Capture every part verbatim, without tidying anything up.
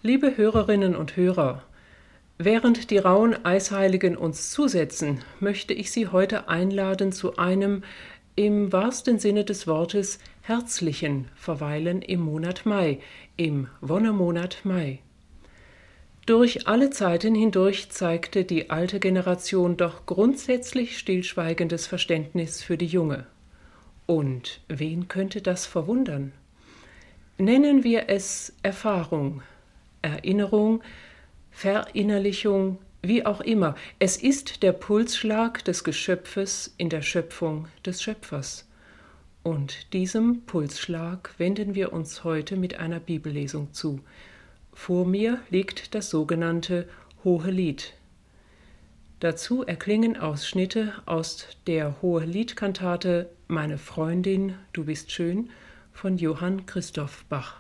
Liebe Hörerinnen und Hörer, während die rauen Eisheiligen uns zusetzen, möchte ich Sie heute einladen zu einem im wahrsten Sinne des Wortes herzlichen Verweilen im Monat Mai, im Wonnemonat Mai. Durch alle Zeiten hindurch zeigte die alte Generation doch grundsätzlich stillschweigendes Verständnis für die junge. Und wen könnte das verwundern? Nennen wir es Erfahrung, Erinnerung, Verinnerlichung, wie auch immer. Es ist der Pulsschlag des Geschöpfes in der Schöpfung des Schöpfers. Und diesem Pulsschlag wenden wir uns heute mit einer Bibellesung zu. Vor mir liegt das sogenannte Hohelied. Dazu erklingen Ausschnitte aus der Hoheliedkantate Meine Freundin, du bist schön von Johann Christoph Bach.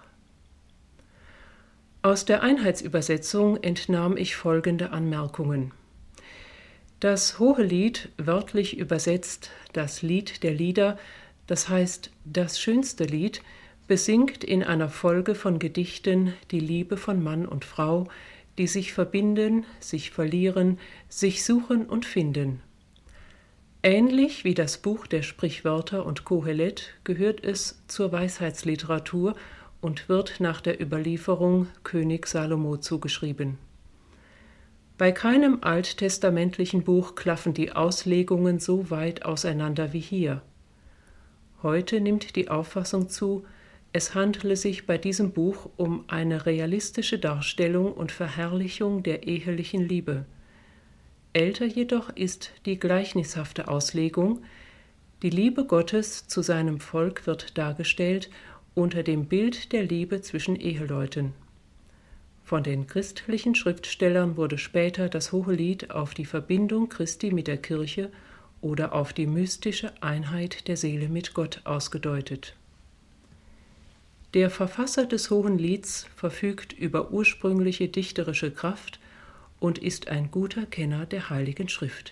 Aus der Einheitsübersetzung entnahm ich folgende Anmerkungen. Das Hohelied, wörtlich übersetzt das Lied der Lieder, das heißt das schönste Lied, besingt in einer Folge von Gedichten die Liebe von Mann und Frau, die sich verbinden, sich verlieren, sich suchen und finden. Ähnlich wie das Buch der Sprichwörter und Kohelet gehört es zur Weisheitsliteratur und wird nach der Überlieferung König Salomo zugeschrieben. Bei keinem alttestamentlichen Buch klaffen die Auslegungen so weit auseinander wie hier. Heute nimmt die Auffassung zu, es handele sich bei diesem Buch um eine realistische Darstellung und Verherrlichung der ehelichen Liebe. Älter jedoch ist die gleichnishafte Auslegung, die Liebe Gottes zu seinem Volk wird dargestellt unter dem Bild der Liebe zwischen Eheleuten. Von den christlichen Schriftstellern wurde später das Hohelied auf die Verbindung Christi mit der Kirche oder auf die mystische Einheit der Seele mit Gott ausgedeutet. Der Verfasser des Hohelieds verfügt über ursprüngliche dichterische Kraft und ist ein guter Kenner der Heiligen Schrift.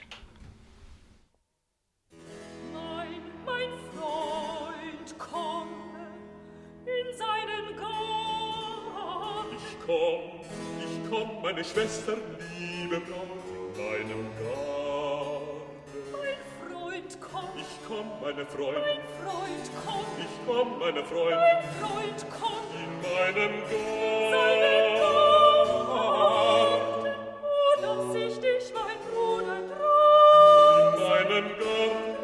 Nein, mein Freund, komm in seinen Garten. Ich komm, ich komm, meine Schwester, liebe Braut, in deinem Garten. Mein Freund, komm. Ich komm, meine Freund. Mein Freund, komm. Ich komm, meine Freund. Mein Freund, komm. In meinem Garten. Seinen Garten. Oh, dass ich dich, mein Bruder, draußen. In meinem Garten.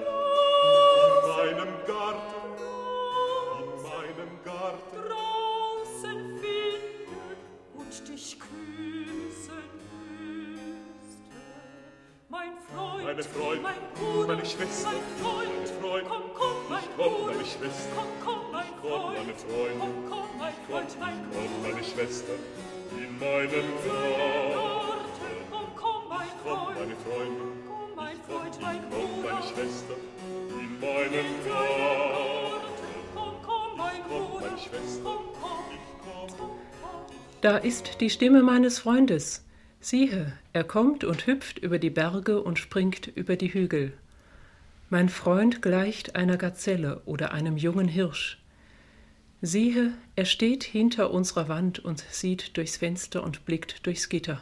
In meinem Garten. In meinem Garten. Draußen finden und dich küssen müsste. Mein Freund, Meine Freund, mein Bruder, meine Schwester, mein Freund, mein Freund, komm, komm, mein ich komm, Bruder, meine Schwester, komm, komm, mein ich komm, meine Freund, komm, komm, mein Freund, mein komm, meine Schwester, in meinem Garten, Garten. komm, komm, mein Komm, Freund, meine Freunde, komm, mein komm, Freund, ich mein komm, Bruder, meine Schwester, in meinem in Garten. komm, komm, mein Komm, Bruder, meine Schwester, komm, komm, ich komm. komm, komm. Da ist die Stimme meines Freundes. Siehe, er kommt und hüpft über die Berge und springt über die Hügel. Mein Freund gleicht einer Gazelle oder einem jungen Hirsch. Siehe, er steht hinter unserer Wand und sieht durchs Fenster und blickt durchs Gitter.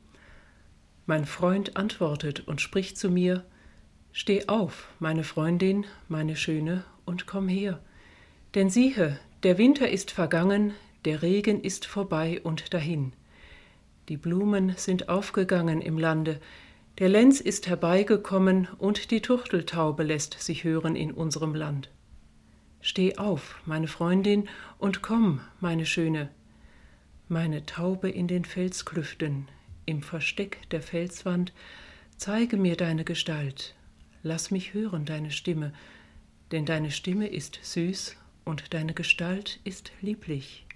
Mein Freund antwortet und spricht zu mir: Steh auf, meine Freundin, meine Schöne, und komm her. Denn siehe, der Winter ist vergangen, der Regen ist vorbei und dahin. Die Blumen sind aufgegangen im Lande, der Lenz ist herbeigekommen und die Turteltaube lässt sich hören in unserem Land. Steh auf, meine Freundin, und komm, meine Schöne. Meine Taube in den Felsklüften, im Versteck der Felswand, zeige mir deine Gestalt, lass mich hören deine Stimme, denn deine Stimme ist süß und deine Gestalt ist lieblich.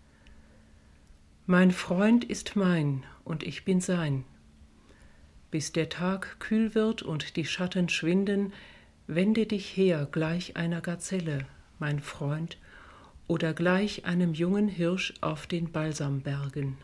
Mein Freund ist mein und ich bin sein. Bis der Tag kühl wird und die Schatten schwinden, wende dich her gleich einer Gazelle, mein Freund, oder gleich einem jungen Hirsch auf den Balsambergen.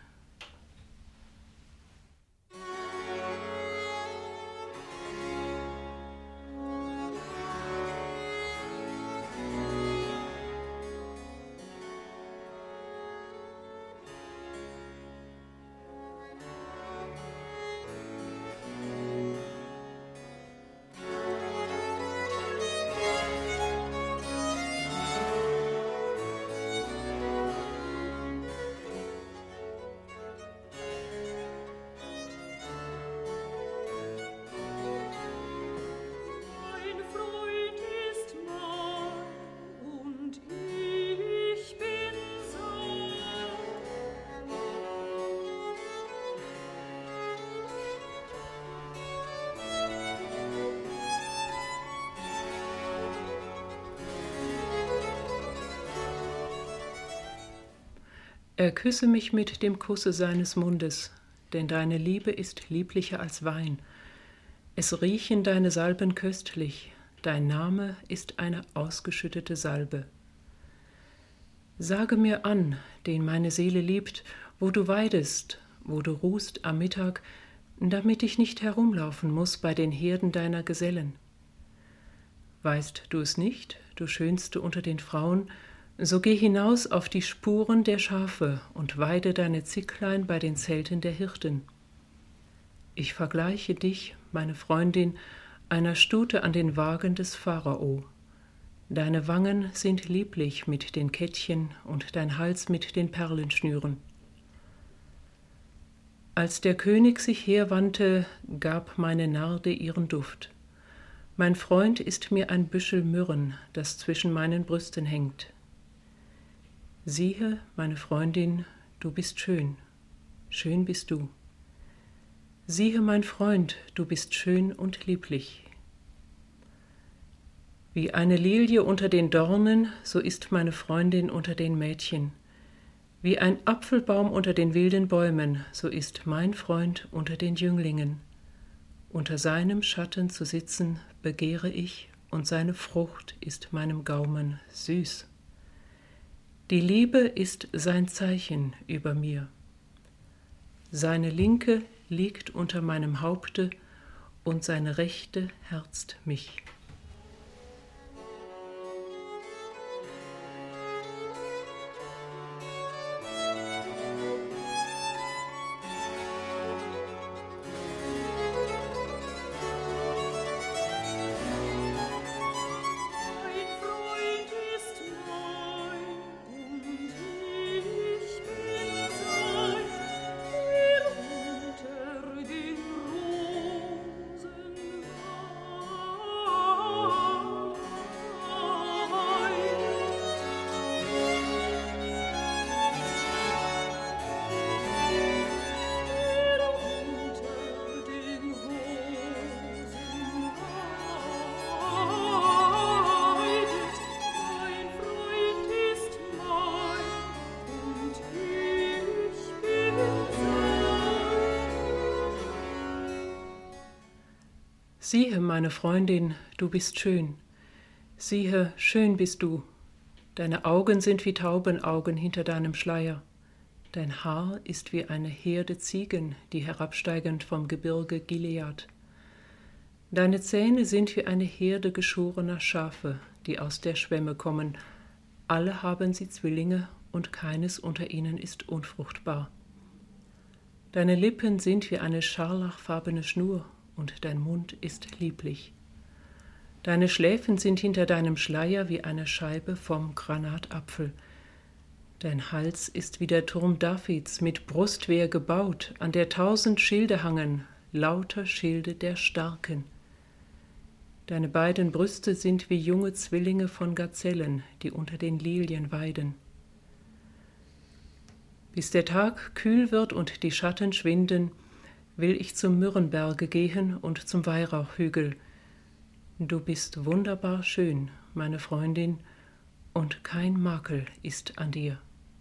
Er küsse mich mit dem Kusse seines Mundes, denn deine Liebe ist lieblicher als Wein. Es riechen deine Salben köstlich, dein Name ist eine ausgeschüttete Salbe. Sage mir an, den meine Seele liebt, wo du weidest, wo du ruhst am Mittag, damit ich nicht herumlaufen muß bei den Herden deiner Gesellen. Weißt du es nicht, du Schönste unter den Frauen, so geh hinaus auf die Spuren der Schafe und weide deine Zicklein bei den Zelten der Hirten. Ich vergleiche dich, meine Freundin, einer Stute an den Wagen des Pharao. Deine Wangen sind lieblich mit den Kettchen und dein Hals mit den Perlenschnüren. Als der König sich herwandte, gab meine Narde ihren Duft. Mein Freund ist mir ein Büschel Myrrhen, das zwischen meinen Brüsten hängt. Siehe, meine Freundin, du bist schön, schön bist du. Siehe, mein Freund, du bist schön und lieblich. Wie eine Lilie unter den Dornen, so ist meine Freundin unter den Mädchen. Wie ein Apfelbaum unter den wilden Bäumen, so ist mein Freund unter den Jünglingen. Unter seinem Schatten zu sitzen begehre ich, und seine Frucht ist meinem Gaumen süß. Die Liebe ist sein Zeichen über mir. Seine Linke liegt unter meinem Haupte, und seine Rechte herzt mich. Siehe, meine Freundin, du bist schön. Siehe, schön bist du. Deine Augen sind wie Taubenaugen hinter deinem Schleier. Dein Haar ist wie eine Herde Ziegen, die herabsteigend vom Gebirge Gilead. Deine Zähne sind wie eine Herde geschorener Schafe, die aus der Schwemme kommen. Alle haben sie Zwillinge, und keines unter ihnen ist unfruchtbar. Deine Lippen sind wie eine scharlachfarbene Schnur, und dein Mund ist lieblich. Deine Schläfen sind hinter deinem Schleier wie eine Scheibe vom Granatapfel. Dein Hals ist wie der Turm Davids, mit Brustwehr gebaut, an der tausend Schilde hangen, lauter Schilde der Starken. Deine beiden Brüste sind wie junge Zwillinge von Gazellen, die unter den Lilien weiden. Bis der Tag kühl wird und die Schatten schwinden, will ich zum Myrrhenberge gehen und zum Weihrauchhügel. Du bist wunderbar schön, meine Freundin, und kein Makel ist an dir.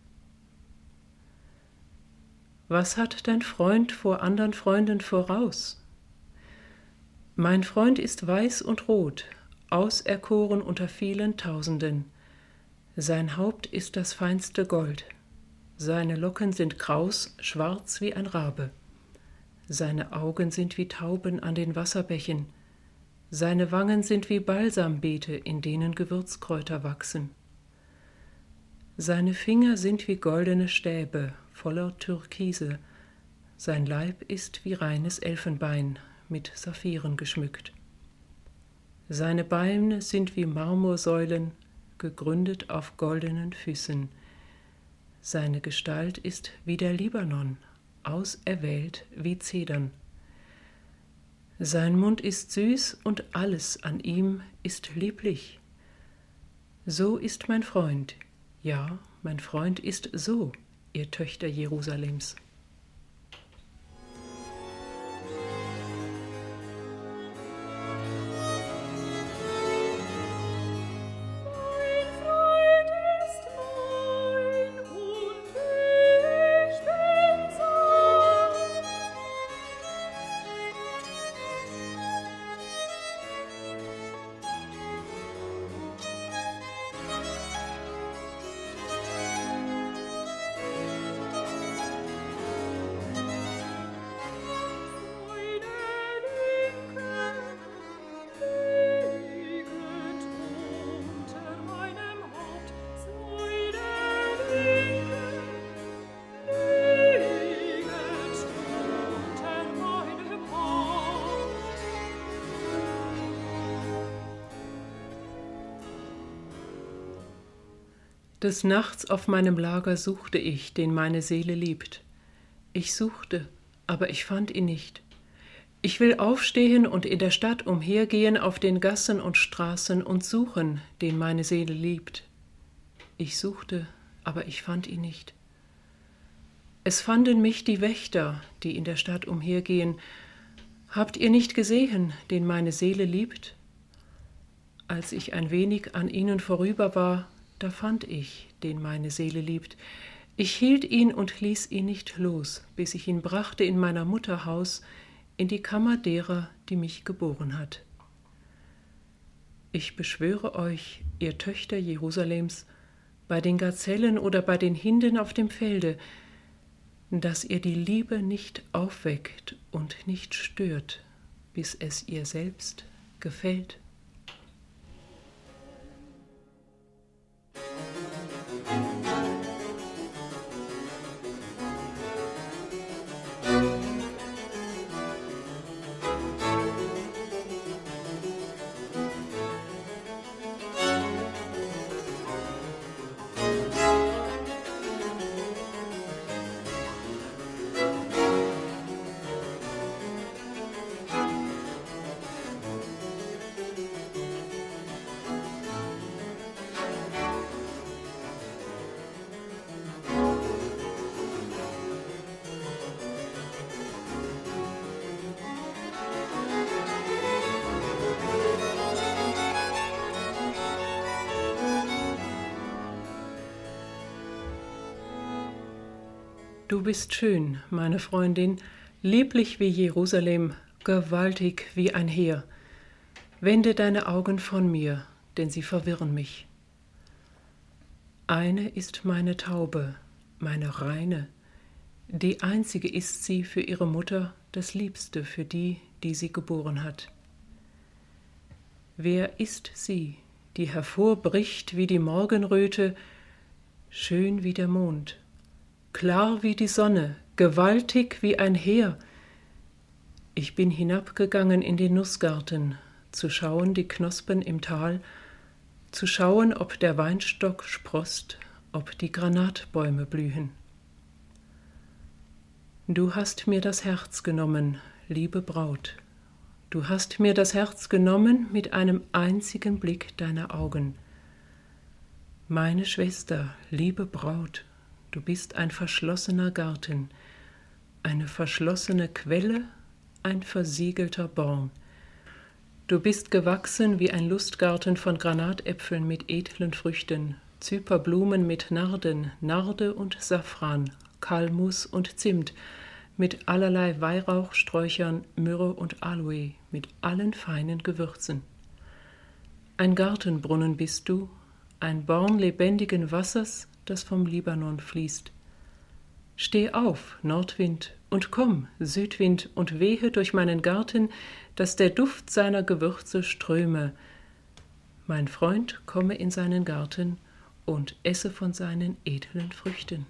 Was hat dein Freund vor andern Freunden voraus? Mein Freund ist weiß und rot, auserkoren unter vielen Tausenden. Sein Haupt ist das feinste Gold. Seine Locken sind kraus, schwarz wie ein Rabe. Seine Augen sind wie Tauben an den Wasserbächen. Seine Wangen sind wie Balsambeete, in denen Gewürzkräuter wachsen. Seine Finger sind wie goldene Stäbe, voller Türkise. Sein Leib ist wie reines Elfenbein, mit Saphiren geschmückt. Seine Beine sind wie Marmorsäulen, gegründet auf goldenen Füßen. Seine Gestalt ist wie der Libanon, auserwählt wie Zedern. Sein Mund ist süß und alles an ihm ist lieblich. So ist mein Freund, ja, mein Freund ist so, ihr Töchter Jerusalems. Mein Freund ist mein und Des Nachts auf meinem Lager suchte ich, den meine Seele liebt. Ich suchte, aber ich fand ihn nicht. Ich will aufstehen und in der Stadt umhergehen, auf den Gassen und Straßen und suchen, den meine Seele liebt. Ich suchte, aber ich fand ihn nicht. Es fanden mich die Wächter, die in der Stadt umhergehen. Habt ihr nicht gesehen, den meine Seele liebt? Als ich ein wenig an ihnen vorüber war, da fand ich, den meine Seele liebt. Ich hielt ihn und ließ ihn nicht los, bis ich ihn brachte in meiner Mutter Haus, in die Kammer derer, die mich geboren hat. Ich beschwöre euch, ihr Töchter Jerusalems, bei den Gazellen oder bei den Hinden auf dem Felde, dass ihr die Liebe nicht aufweckt und nicht stört, bis es ihr selbst gefällt. Du bist schön, meine Freundin, lieblich wie Jerusalem, gewaltig wie ein Heer. Wende deine Augen von mir, denn sie verwirren mich. Eine ist meine Taube, meine Reine, die einzige ist sie für ihre Mutter, das Liebste für die, die sie geboren hat. Wer ist sie, die hervorbricht wie die Morgenröte, schön wie der Mond, klar wie die Sonne, gewaltig wie ein Heer? Ich bin hinabgegangen in den Nussgarten, zu schauen die Knospen im Tal, zu schauen, ob der Weinstock sproßt, ob die Granatbäume blühen. Du hast mir das Herz genommen, liebe Braut. Du hast mir das Herz genommen mit einem einzigen Blick deiner Augen. Meine Schwester, liebe Braut, du bist ein verschlossener Garten, eine verschlossene Quelle, ein versiegelter Born. Du bist gewachsen wie ein Lustgarten von Granatäpfeln mit edlen Früchten, Zyperblumen mit Narden, Narde und Safran, Kalmus und Zimt, mit allerlei Weihrauchsträuchern, Myrrhe und Aloe, mit allen feinen Gewürzen. Ein Gartenbrunnen bist du, ein Born lebendigen Wassers, das vom Libanon fließt. Steh auf, Nordwind, und komm, Südwind, und wehe durch meinen Garten, dass der Duft seiner Gewürze ströme. Mein Freund komme in seinen Garten und esse von seinen edlen Früchten.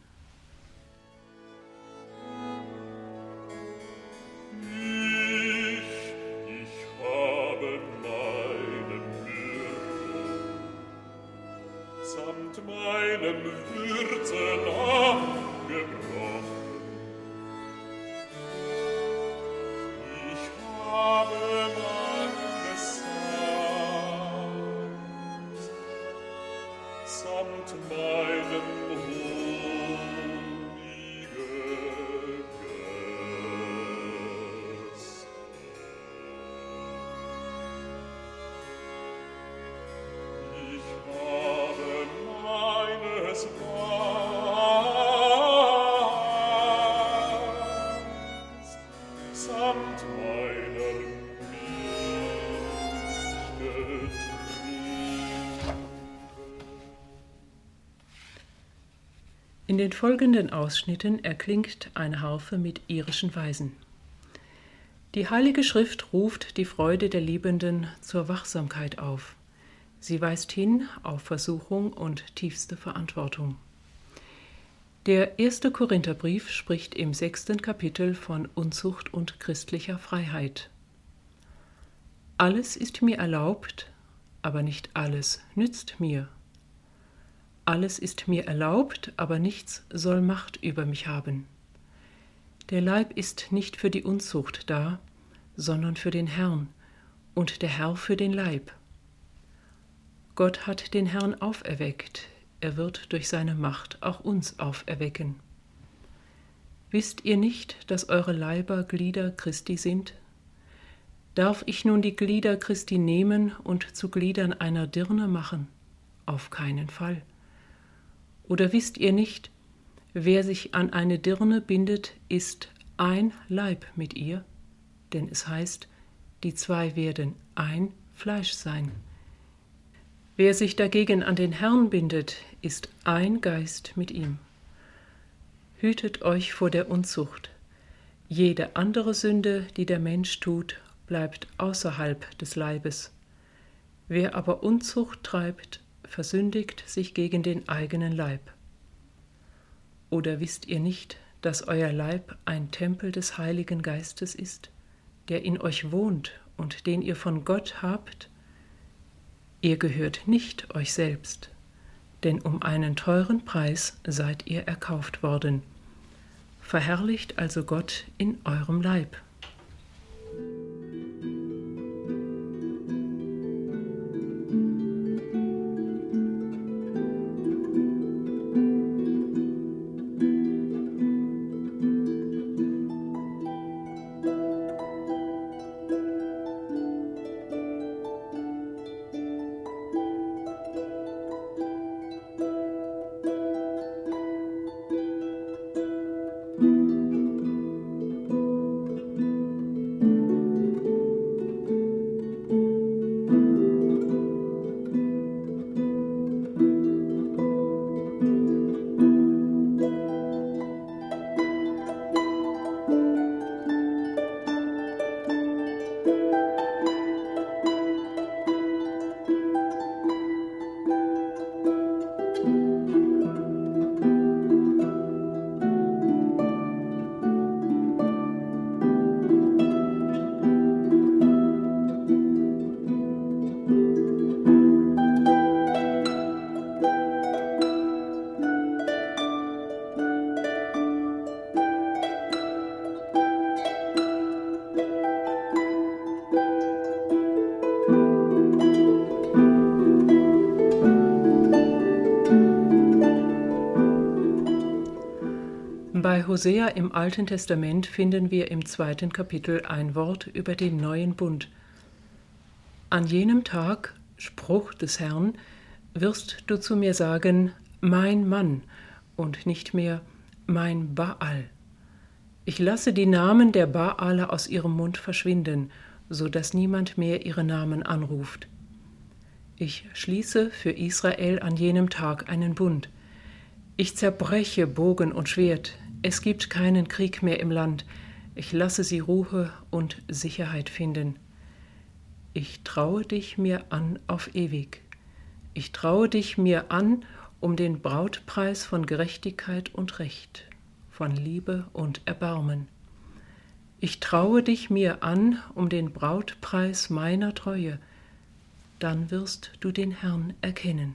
In den folgenden Ausschnitten erklingt eine Harfe mit irischen Weisen. Die Heilige Schrift ruft die Freude der Liebenden zur Wachsamkeit auf. Sie weist hin auf Versuchung und tiefste Verantwortung. Der erste Korintherbrief spricht im sechsten Kapitel von Unzucht und christlicher Freiheit. Alles ist mir erlaubt, aber nicht alles nützt mir. alles ist mir erlaubt, aber nichts soll Macht über mich haben. Der Leib ist nicht für die Unzucht da, sondern für den Herrn und der Herr für den Leib. Gott hat den Herrn auferweckt, er wird durch seine Macht auch uns auferwecken. Wisst ihr nicht, dass eure Leiber Glieder Christi sind? Darf ich nun die Glieder Christi nehmen und zu Gliedern einer Dirne machen? Auf keinen Fall. Oder wisst ihr nicht, wer sich an eine Dirne bindet, ist ein Leib mit ihr? Denn es heißt, die zwei werden ein Fleisch sein. Wer sich dagegen an den Herrn bindet, ist ein Geist mit ihm. Hütet euch vor der Unzucht. Jede andere Sünde, die der Mensch tut, bleibt außerhalb des Leibes. Wer aber Unzucht treibt, versündigt sich gegen den eigenen Leib. Oder wisst ihr nicht, dass euer Leib ein Tempel des Heiligen Geistes ist, der in euch wohnt und den ihr von Gott habt? Ihr gehört nicht euch selbst, denn um einen teuren Preis seid ihr erkauft worden. Verherrlicht also Gott in eurem Leib. Bei Hosea im Alten Testament finden wir im zweiten Kapitel ein Wort über den neuen Bund. An jenem Tag, Spruch des Herrn, wirst du zu mir sagen, mein Mann, und nicht mehr mein Baal. Ich lasse die Namen der Baale aus ihrem Mund verschwinden, so dass niemand mehr ihre Namen anruft. Ich schließe für Israel an jenem Tag einen Bund. Ich zerbreche Bogen und Schwert. Es gibt keinen Krieg mehr im Land. Ich lasse sie Ruhe und Sicherheit finden. Ich traue dich mir an auf ewig. Ich traue dich mir an um den Brautpreis von Gerechtigkeit und Recht, von Liebe und Erbarmen. Ich traue dich mir an um den Brautpreis meiner Treue. Dann wirst du den Herrn erkennen.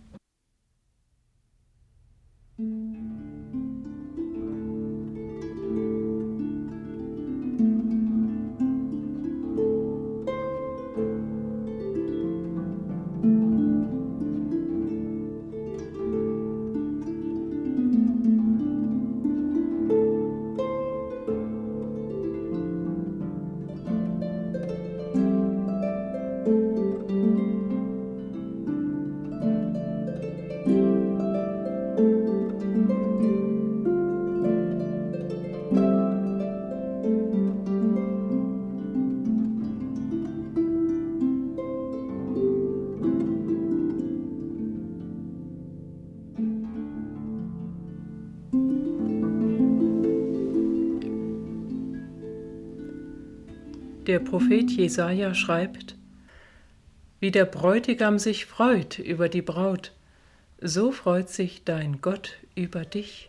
Der Prophet Jesaja schreibt: Wie der Bräutigam sich freut über die Braut, so freut sich dein Gott über dich.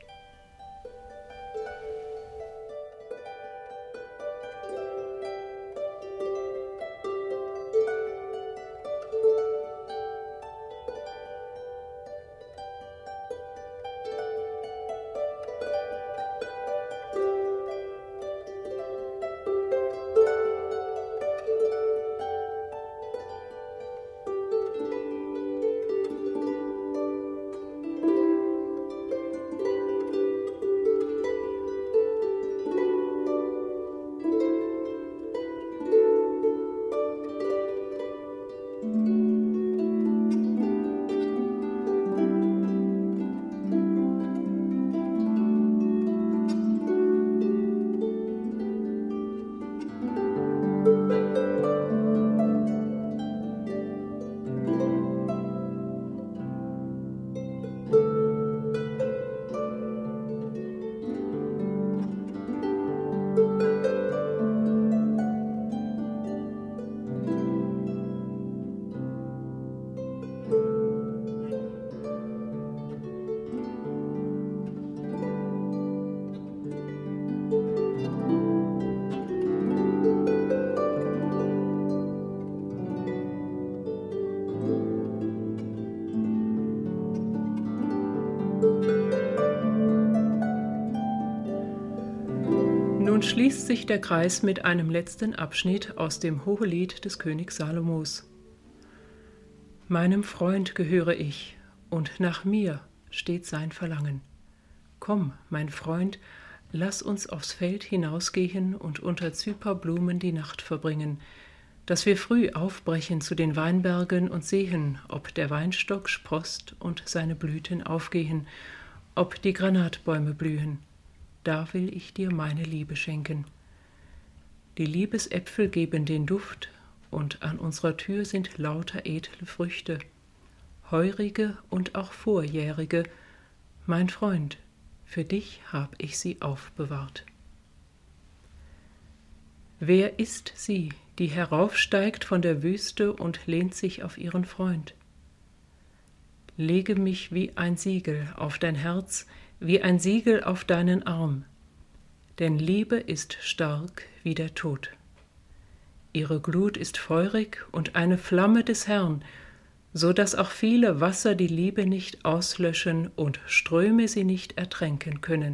Nun schließt sich der Kreis mit einem letzten Abschnitt aus dem Hohelied des Königs Salomos. Meinem Freund gehöre ich, und nach mir steht sein Verlangen. Komm, mein Freund, lass uns aufs Feld hinausgehen und unter Zyperblumen die Nacht verbringen, dass wir früh aufbrechen zu den Weinbergen und sehen, ob der Weinstock sproßt und seine Blüten aufgehen, ob die Granatbäume blühen. Da will ich dir meine Liebe schenken. Die Liebesäpfel geben den Duft, und an unserer Tür sind lauter edle Früchte, heurige und auch vorjährige. Mein Freund, für dich hab ich sie aufbewahrt. Wer ist sie, die heraufsteigt von der Wüste und lehnt sich auf ihren Freund? Lege mich wie ein Siegel auf dein Herz, wie ein Siegel auf deinen Arm, denn Liebe ist stark wie der Tod. Ihre Glut ist feurig und eine Flamme des Herrn, so dass auch viele Wasser die Liebe nicht auslöschen und Ströme sie nicht ertränken können.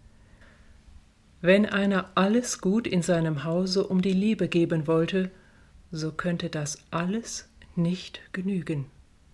Wenn einer alles Gut in seinem Hause um die Liebe geben wollte, so könnte das alles nicht genügen.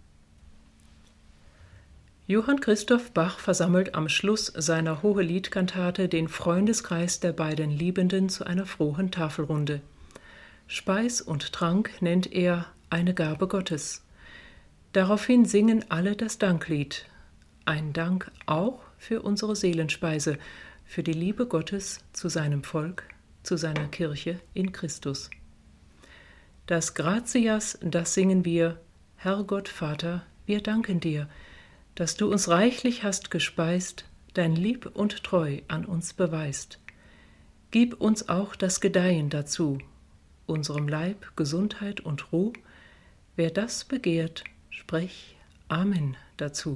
Johann Christoph Bach versammelt am Schluss seiner Hoheliedkantate den Freundeskreis der beiden Liebenden zu einer frohen Tafelrunde. Speis und Trank nennt er eine Gabe Gottes. Daraufhin singen alle das Danklied, ein Dank auch für unsere Seelenspeise, für die Liebe Gottes zu seinem Volk, zu seiner Kirche in Christus. Das Gratias, das singen wir, Herr Gott Vater, wir danken dir, dass du uns reichlich hast gespeist, dein Lieb und Treu an uns beweist. Gib uns auch das Gedeihen dazu, unserem Leib Gesundheit und Ruh. Wer das begehrt, sprech Amen dazu.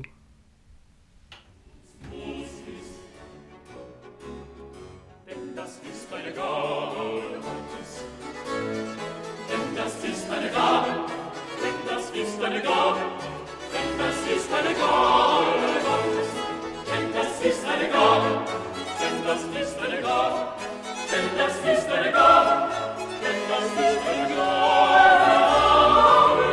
Denn das ist eine Gabe Gottes. Denn das ist eine Gabe. Denn das ist eine Gabe. Denn das ist eine Gabe Gottes. Denn das ist eine Gabe. Denn das ist eine Gabe. Denn das ist eine Gabe. Denn das ist eine Gabe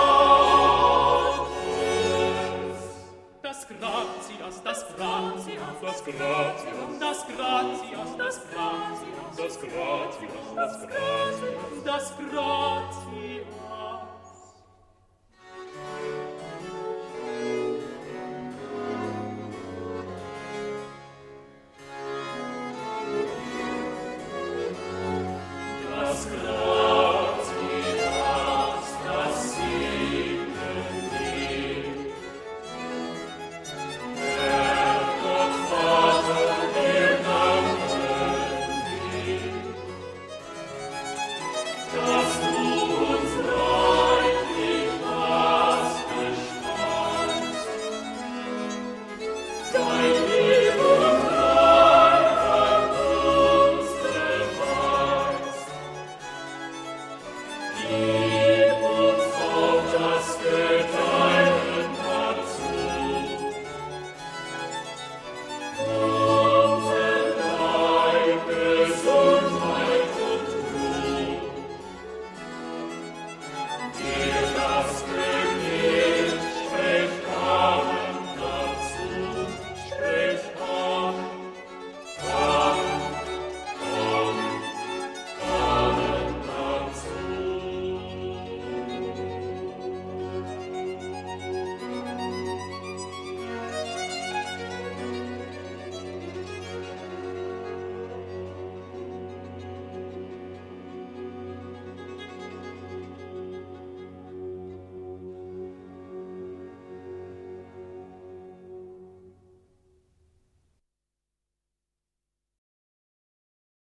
Gottes. Das Gratias, das Gratias, das Gratias, das Gratias, das Gratias, das Gratias, das Gratias, das Gratias.